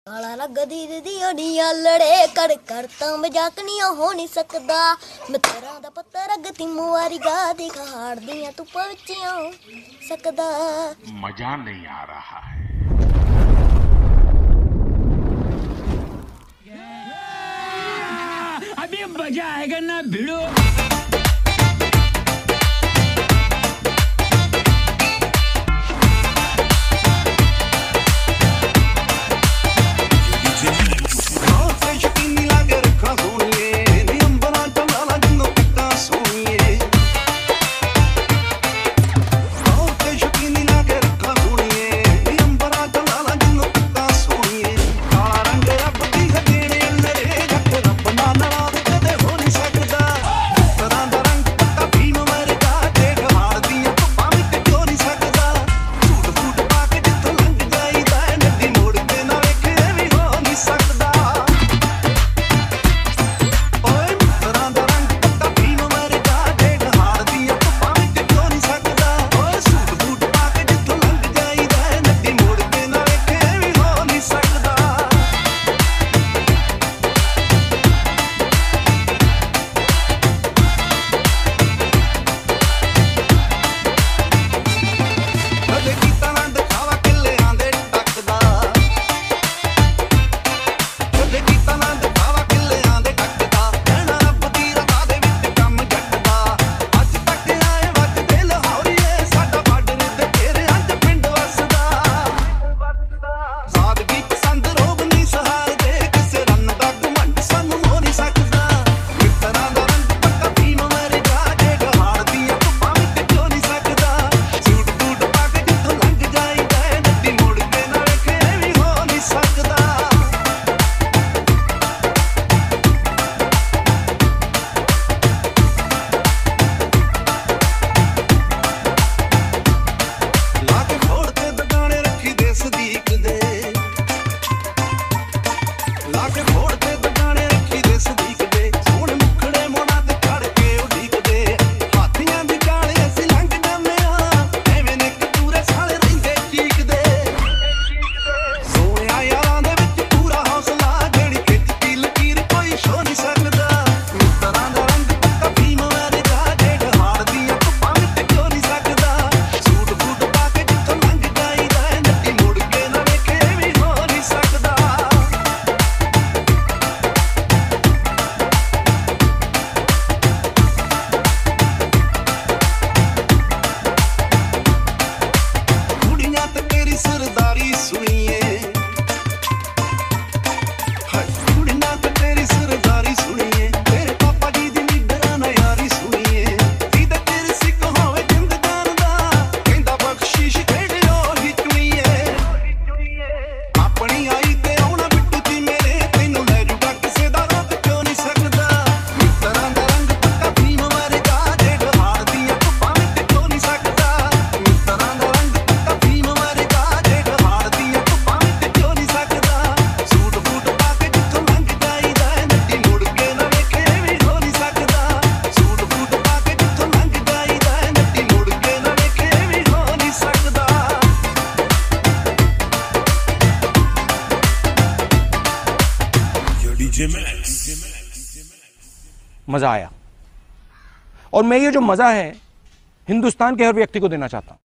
ਆਲਾ ਲੱਗਦੀ ਦੀ ਓਡੀਆਂ ਲੜੇ ਕਰ ਕਰ ਤਾਂ ਮਜ਼ਾਕ ਨਹੀਂ ਹੋ ਨਹੀਂ ਸਕਦਾ ਮਿੱਤਰਾਂ ਦਾ ਪੱਤਰ ਅਗਤੀ ਮੁਆਰੀ ਗਾ ਦੀ ਖਾੜਦੀਆਂ ਤੂੰ ਪਵਚਿਓ ਸਕਦਾ मजा नहीं आ रहा है। अभी मजा आएगा ना भिड़ो। मजा आया और मैं ये जो मजा है हिंदुस्तान के हर व्यक्ति को देना चाहता हूं।